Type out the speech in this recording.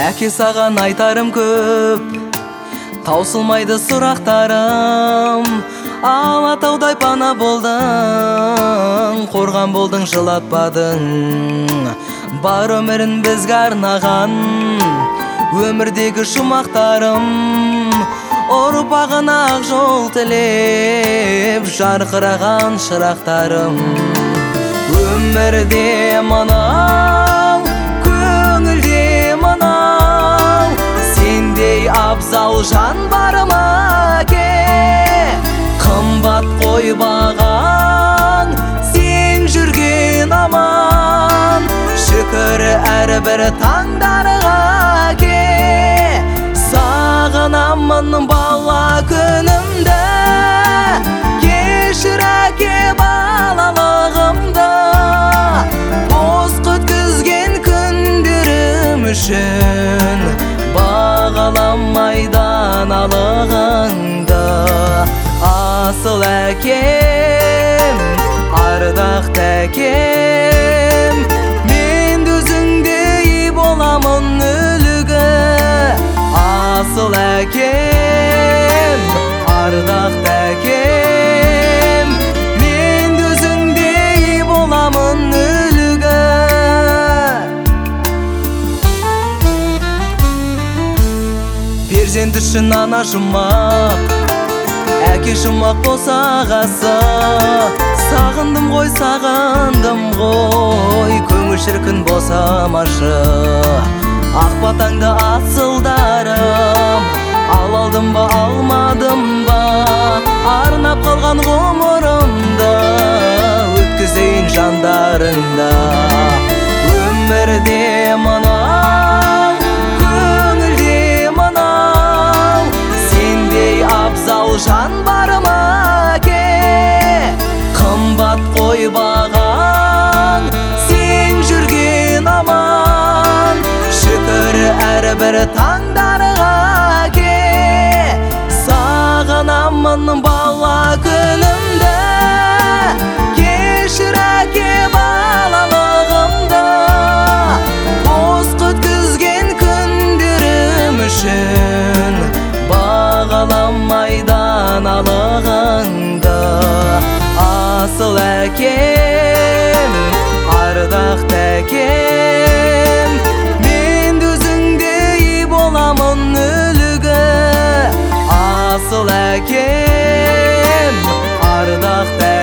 Әке, саған айтарым көп, таусылмайды сұрақтарым. Алатаудай пана болдың, қорған болдың, жылатпадың. Бар өмірін бізге арнаған өмірдегі жұмақтарым. Ұрпағына ақ жол тілеп жарқыраған шырақтарым. Өмірде мынау, көңілде мынау, сендей абзал жан бар ма ке? Қымбат қойбаған сен жүрген аман, шүкір әрбір таңдарға ке. Сағынамын бала күнімді, кешір әке балалығымды. Бос өткізген күндерім үшін бағаламай даналығыңды. Асыл әкем, ардақты әкем, мен өзіңдей боламын үлгі. Асыл әкем, ардақты әкем, мен өзіңдей боламын үлгі. Перзент үшін ана жұмақ, әке жұмақ болса ағасы. Сағындым ғой, сағындым ғой, көңіл шіркін босамашы. Ақ батаңды асылдарым, алдым ба алмадым ба, арнап қалған ғұмырымды өткізейін жандарында. Өмірде мынау, көңілде мынау, сендей абзал жан бар ма ке? Қымбат қойбаған сен жүрген аман, шүкір әрбір таңдарға ке. Сағынамын бала күнімді, кешір әке балалығымды. Бос өткізген күндерім үшін бағаламай даналығыңды. Асыл әкем, ардақты әкем, мен өзіңдей боламын үлгі. Асыл әкем, ардақты